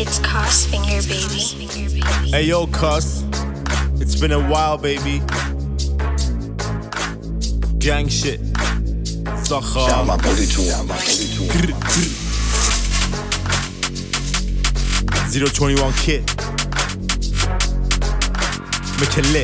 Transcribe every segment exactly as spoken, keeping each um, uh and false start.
It's Cos Finger, baby. Hey yo, Cos. It's been a while, baby. Gang shit. Sacha. Shout my booty to him. zero twenty-one Kid. McKinley.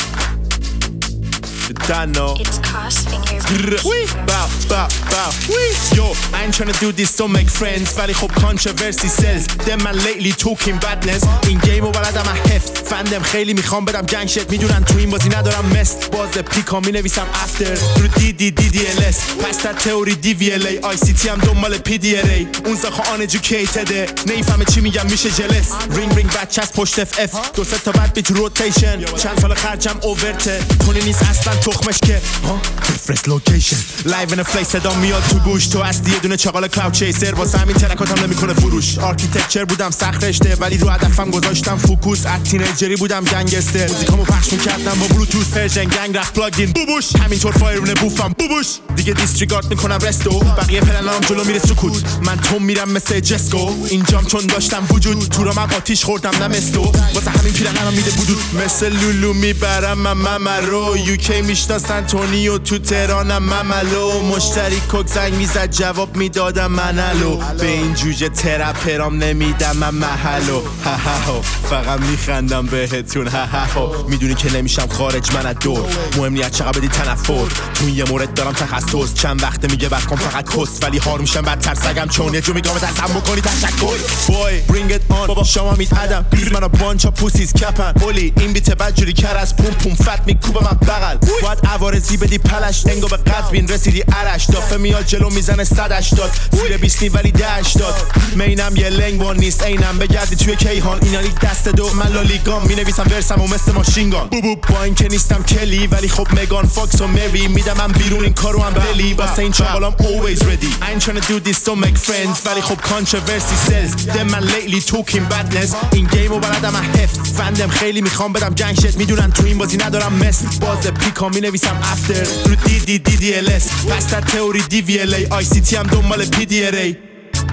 The Dano. It's Cos Finger, baby. Wee, bow, bow, bow. Wee. Yo, I ain't tryna do this to make friends. ولی خب controversy sells. Them man lately talking badness. این گیم و بلدم هفت. فندم خیلی میخوام بدم گنگ شت. میدونن تو این بازی ندارم مست. باز پیکا می نویسم after. رو دی دی دی دی ال اس. پس در تئوری دی وی ال ای. آی سی تی هم دنبال پی دی ال ای. اون ساخه uneducated. نمیفهمه چی میگم میشه جلس. رینگ رینگ بچه از پشت اف اف. دو سه تا بد بیت روتیشن. چند سال خرجم اوورته. کنی نیست اصلا تخمش که ها فرست لوکیشن لایو ان فلیس صدا میاد تو گوش تو اصلی یه دونه چاقال کلاود چیسر واسه همین ترکاتم نمیکنه فروش آرکیتکچر بودم سخت رشته ولی رو هدفم گذاشتم فوکوس از تینیجری بودم گنگستر موزیکامو پخش میکردم با بلوتوث ورژن گنگ رفت پلاگین بوبوش همینطور فایرونه بوفم بوبوش دیگه دیستریگارد میکنم رستو بقیه پلنام جلو میره سکوت من تو میرم مثل جسکو اینجام چون داشتم وجود تو رو من آتیش خوردم نمستو واسه همین پیرنم میده بودود مثل لولو میبرم ماما رو یوکی میشناسن تونی و تو تهرانم مملو مشتری کوک زنگ میزد جواب میدادم منالو به این جوجه ترپرام نمیدم من محلو ها ها فقط میخندم بهتون ها ها میدونی که نمیشم خارج من از دور مهم نیست چقدر بدی تنفر تو یه مورد دارم تخصص چند وقته میگه وقت کن فقط کس ولی هار میشم بدتر سگم چون یه جو میگم تصم بکنی تشکر بوی برینگ ایت آن بابا شما میدادم پلیز منو بانچا پوسیز کپن اولی این بیت بدجوری کر از پوم پوم فت میکوبه من بغل باید عوارضی بدی پلش انگو به قزوین رسیدی عرش دافه میاد جلو میزنه صد هشتاد زیر بیست نی ولی ده هشتاد مینم یه لنگوان نیست اینم بگردی توی کیهان اینا لیگ دست دو من لالیگام مینویسم ورسم و مثل ماشینگان بوبو با این که نیستم کلی ولی خب مگان فاکس و مری میدم من بیرون این کارو هم بلی واسه این چاقالام always ready I ain't tryna do this to make friends ولی خب controversy sells them man lately talking badness این گیم و بلدم هفت فندم خیلی میخوام بدم گنگ شت میدونن تو این بازی ندارم مست باز پیکا مینویسم after رو دی دی دی دی ال اس پس در تئوری دی وی ال ای آی سی تی هم دنبال پی دی ال ای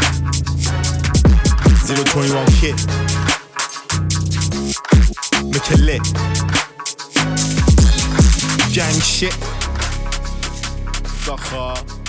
zero twenty-one Kid McKinley Gang shit Sacha